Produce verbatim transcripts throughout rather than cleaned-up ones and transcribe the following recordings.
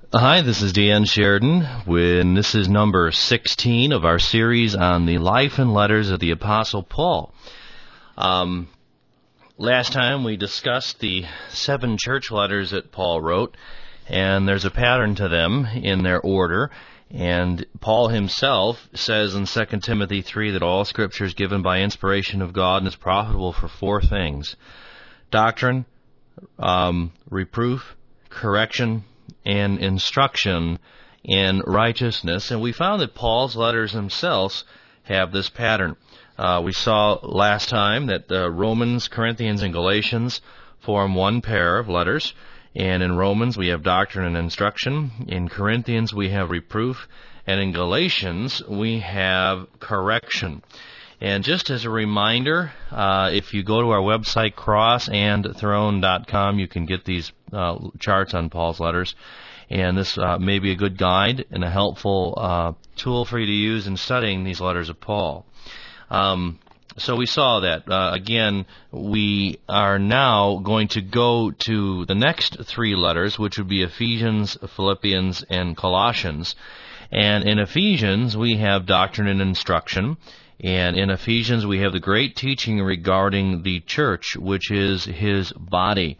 Hi, this is Dan Sheridan, and this is number sixteen of our series on the life and letters of the Apostle Paul. Um, last time we discussed the seven church letters that Paul wrote, and there's a pattern to them in their order. And Paul himself says in Second Timothy three that all Scripture is given by inspiration of God and is profitable for four things: doctrine, um, reproof, correction, and instruction in righteousness. And we found that Paul's letters themselves have this pattern. Uh, we saw last time that uh, Romans, Corinthians, and Galatians form one pair of letters. And in Romans we have doctrine and instruction. In Corinthians we have reproof. And in Galatians we have correction. And just as a reminder, uh, if you go to our website, cross and throne dot com, you can get these uh, charts on Paul's letters. And this uh, may be a good guide and a helpful uh, tool for you to use in studying these letters of Paul. Um, so we saw that. Uh, again, we are now going to go to the next three letters, which would be Ephesians, Philippians, and Colossians. And in Ephesians, we have doctrine and instruction. And in Ephesians, we have the great teaching regarding the church, which is his body.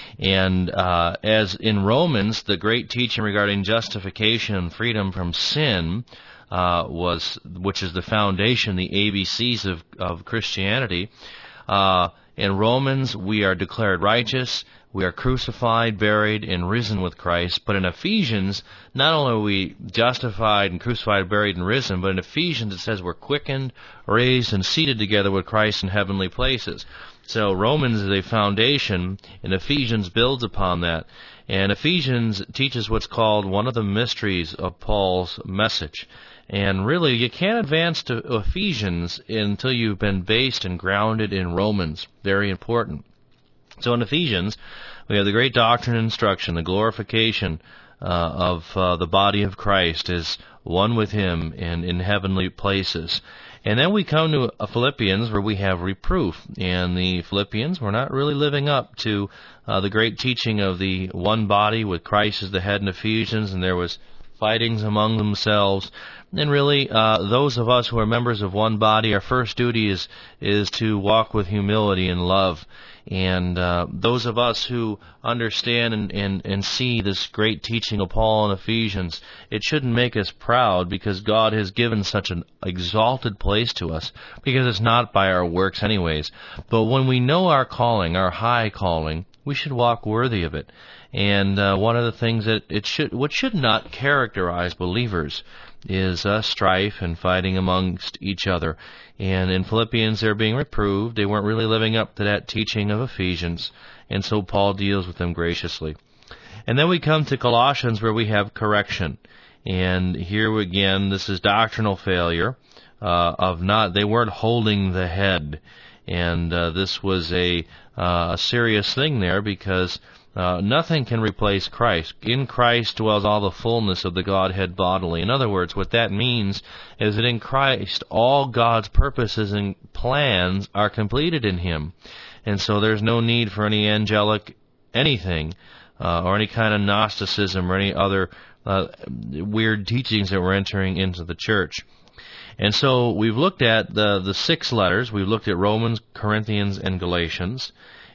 And uh, as in Romans, the great teaching regarding justification and freedom from sin uh, was, which is the foundation, the A B Cs of, of Christianity. Uh, in Romans, we are declared righteous. We are crucified, buried, and risen with Christ. But in Ephesians, not only are we justified and crucified, buried, and risen, but in Ephesians it says we're quickened, raised, and seated together with Christ in heavenly places. So Romans is a foundation, and Ephesians builds upon that. And Ephesians teaches what's called one of the mysteries of Paul's message. And really, you can't advance to Ephesians until you've been based and grounded in Romans. Very important. So in Ephesians, we have the great doctrine and instruction, the glorification uh, of uh, the body of Christ as one with him in, in heavenly places. And then we come to Philippians, where we have reproof. And the Philippians were not really living up to uh, the great teaching of the one body with Christ as the head in Ephesians, and there was fightings among themselves. And really, uh, those of us who are members of one body, our first duty is is to walk with humility and love. And uh, those of us who understand and, and, and see this great teaching of Paul in Ephesians, it shouldn't make us proud, because God has given such an exalted place to us, because it's not by our works anyways. But when we know our calling, our high calling, we should walk worthy of it. And uh, one of the things that it should, what should not characterize believers is uh, strife and fighting amongst each other. And in Philippians, they're being reproved. They weren't really living up to that teaching of Ephesians, and so Paul deals with them graciously. And then we come to Colossians, where we have correction. And here again, this is doctrinal failure uh, of not, they weren't holding the head. And uh, this was a, uh, a serious thing there, because Uh, nothing can replace Christ. In Christ dwells all the fullness of the Godhead bodily. In other words, what that means is that in Christ, all God's purposes and plans are completed in him. And so there's no need for any angelic anything, uh, or any kind of Gnosticism or any other uh, weird teachings that we're entering into the church. And so we've looked at the, the six letters. We've looked at Romans, Corinthians, and Galatians.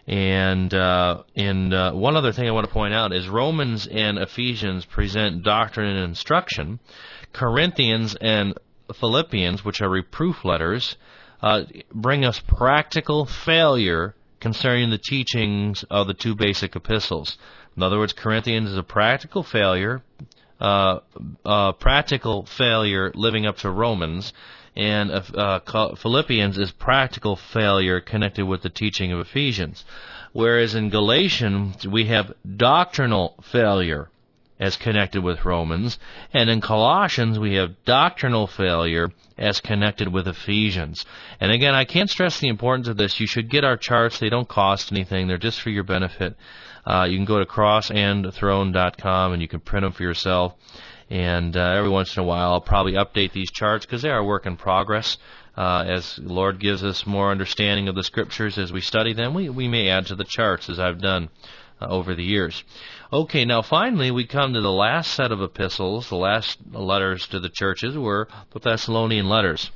And uh, and uh, one other thing I want to point out is Romans and Ephesians present doctrine and instruction. Corinthians and Philippians, which are reproof letters, uh, bring us practical failure concerning the teachings of the two basic epistles. In other words, Corinthians is a practical failure, uh, uh, practical failure living up to Romans. And uh, Philippians is practical failure connected with the teaching of Ephesians. Whereas in Galatians, we have doctrinal failure as connected with Romans. And in Colossians, we have doctrinal failure as connected with Ephesians. And again, I can't stress the importance of this. You should get our charts. They don't cost anything. They're just for your benefit. Uh, you can go to cross and throne dot com and you can print them for yourself. And uh, every once in a while, I'll probably update these charts, because they are a work in progress. Uh, as the Lord gives us more understanding of the Scriptures as we study them, we, we may add to the charts, as I've done uh, over the years. Okay, now finally we come to the last set of epistles. The last letters to the churches were the Thessalonian letters.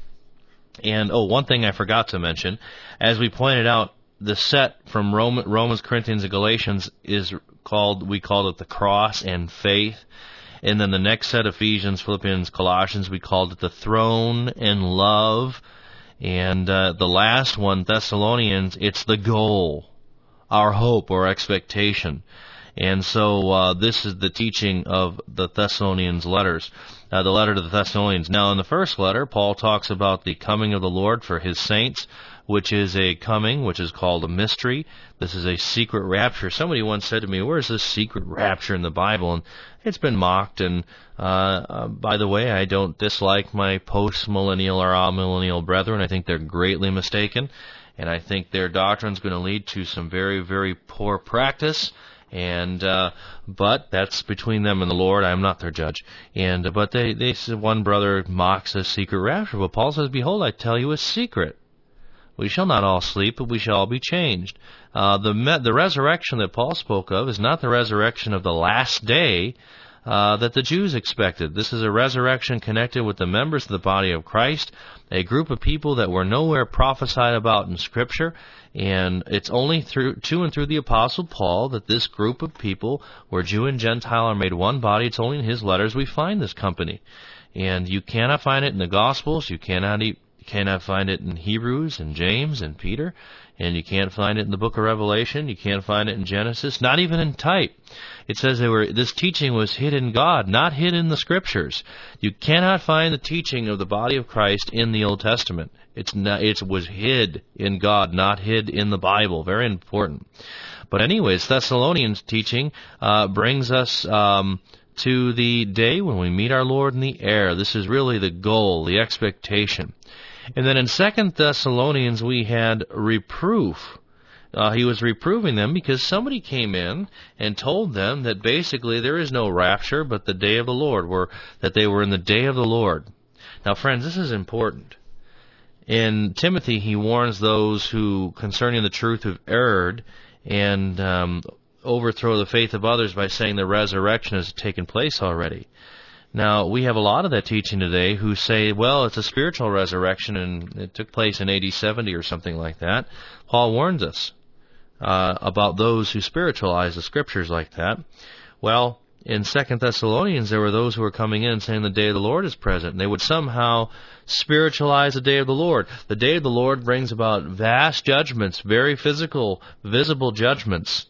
And, oh, one thing I forgot to mention, as we pointed out, the set from Roman, Romans, Corinthians, and Galatians is called, we called it the cross and faith. And then the next set, Ephesians, Philippians, Colossians, we called it the throne and love. And uh, the last one, Thessalonians, it's the goal, our hope or expectation. And so uh, this is the teaching of the Thessalonians letters, uh, the letter to the Thessalonians. Now, in the first letter, Paul talks about the coming of the Lord for his saints, which is a coming, which is called a mystery. This is a secret rapture. Somebody once said to me, where's this secret rapture in the Bible? And it's been mocked. And uh, uh, by the way, I don't dislike my post-millennial or amillennial brethren. I think they're greatly mistaken. And I think their doctrine is going to lead to some very, very poor practice. And uh but that's between them and the Lord. I'm not their judge. And uh, but they they said one brother mocks a secret rapture. But Paul says, "Behold, I tell you a secret. We shall not all sleep, but we shall all be changed." Uh, the me- the resurrection that Paul spoke of is not the resurrection of the last day uh, that the Jews expected. This is a resurrection connected with the members of the body of Christ, a group of people that were nowhere prophesied about in Scripture. And it's only through to and through the Apostle Paul that this group of people, where Jew and Gentile are made one body, it's only in his letters we find this company. And you cannot find it in the Gospels, you cannot eat, cannot find it in Hebrews and James and Peter, and you can't find it in the book of Revelation, you can't find it in Genesis, not even in type. It says they were, this teaching was hid in God, not hid in the Scriptures. You cannot find the teaching of the body of Christ in the Old Testament. It's not, it was hid in God, not hid in the Bible. Very important. But anyways, Thessalonians teaching uh, brings us um, to the day when we meet our Lord in the air. This is really the goal, the expectation. And then in Second Thessalonians we had reproof. Uh, he was reproving them because somebody came in and told them that basically there is no rapture but the day of the Lord, were, that they were in the day of the Lord. Now, friends, this is important. In Timothy, he warns those who, concerning the truth, have erred and um, overthrow the faith of others by saying the resurrection has taken place already. Now, we have a lot of that teaching today who say, well, it's a spiritual resurrection and it took place in A D seventy or something like that. Paul warns us uh, about those who spiritualize the Scriptures like that. Well, in Second Thessalonians, there were those who were coming in saying the day of the Lord is present, and they would somehow spiritualize the day of the Lord. The day of the Lord brings about vast judgments, very physical, visible judgments.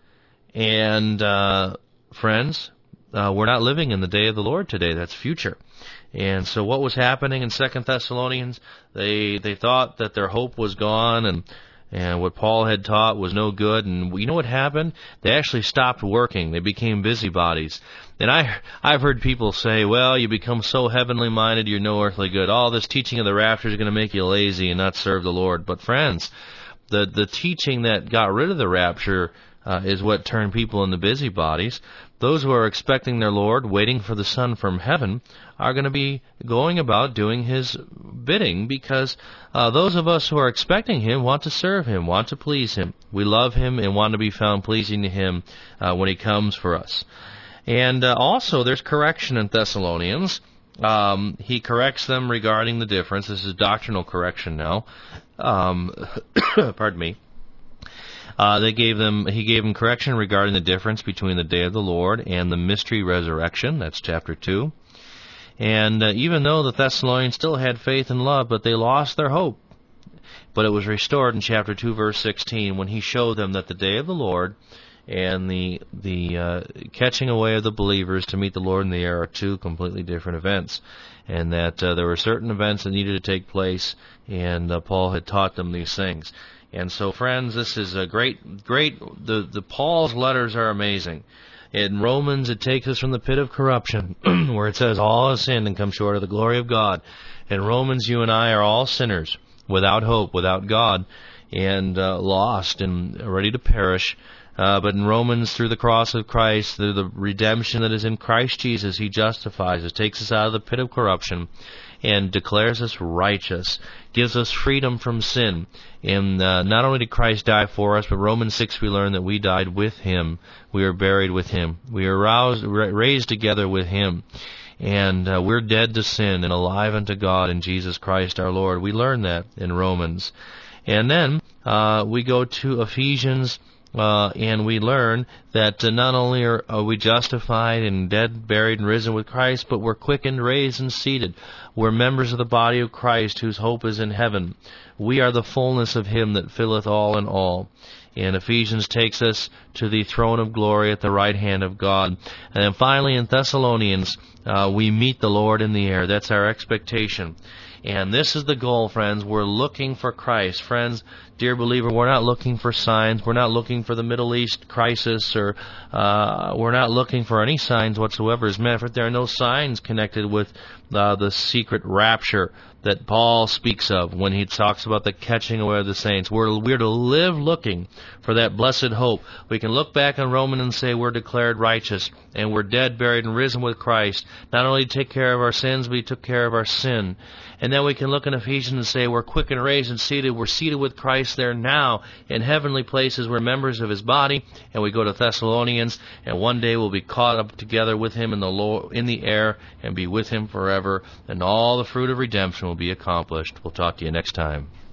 And, uh, friends, uh, we're not living in the day of the Lord today. That's future. And so what was happening in Second Thessalonians? They they thought that their hope was gone, and And what Paul had taught was no good. And you know what happened? They actually stopped working. They became busybodies. And I, I've heard people say, well, you become so heavenly minded, you're no earthly good. All this teaching of the rapture is going to make you lazy and not serve the Lord. But friends, the, the teaching that got rid of the rapture uh, is what turned people into busybodies. Those who are expecting their Lord, waiting for the Son from heaven, are going to be going about doing His bidding, because uh, those of us who are expecting Him want to serve Him, want to please Him. We love Him and want to be found pleasing to Him uh, when He comes for us. And uh, also, there's correction in Thessalonians. Um, he corrects them regarding the difference. This is doctrinal correction now. Um, pardon me. Uh, they gave them, he gave them correction regarding the difference between the day of the Lord and the mystery resurrection. That's chapter two. And uh, even though the Thessalonians still had faith and love, but they lost their hope. But it was restored in chapter two, verse sixteen, when he showed them that the day of the Lord and the the uh, catching away of the believers to meet the Lord in the air are two completely different events. And that uh, there were certain events that needed to take place, and uh, Paul had taught them these things. And so, friends, this is a great, great, the, the Paul's letters are amazing. In Romans, it takes us from the pit of corruption, where it says, all have sinned and come short of the glory of God. In Romans, you and I are all sinners, without hope, without God, and uh, lost and ready to perish. Uh, but in Romans, through the cross of Christ, through the redemption that is in Christ Jesus, He justifies us, takes us out of the pit of corruption, and declares us righteous, gives us freedom from sin. And uh, not only did Christ die for us, but Romans six we learn that we died with Him. We are buried with Him. We are roused, raised together with Him. And uh, we're dead to sin and alive unto God in Jesus Christ our Lord. We learn that in Romans. And then uh, we go to Ephesians, uh, and we learn that uh, not only are, are we justified and dead, buried, and risen with Christ, but we're quickened, raised, and seated. We're members of the body of Christ, whose hope is in heaven. We are the fullness of Him that filleth all in all. And Ephesians takes us to the throne of glory at the right hand of God. And then finally in Thessalonians, uh, we meet the Lord in the air. That's our expectation. And this is the goal, friends. We're looking for Christ. Friends, dear believer, we're not looking for signs. We're not looking for the Middle East crisis, or uh, we're not looking for any signs whatsoever. As a matter of fact, there are no signs connected with uh, the secret rapture that Paul speaks of when he talks about the catching away of the saints. We're, we're to live looking for that blessed hope. We can look back on Romans and say we're declared righteous, and we're dead, buried, and risen with Christ. Not only did He take care of our sins, but He took care of our sin. And then we can look in Ephesians and say we're quick and raised and seated. We're seated with Christ there now in heavenly places. We're members of His body. And we go to Thessalonians, and one day we'll be caught up together with Him in the Lord, in the air, and be with Him forever. And all the fruit of redemption will be accomplished. We'll talk to you next time.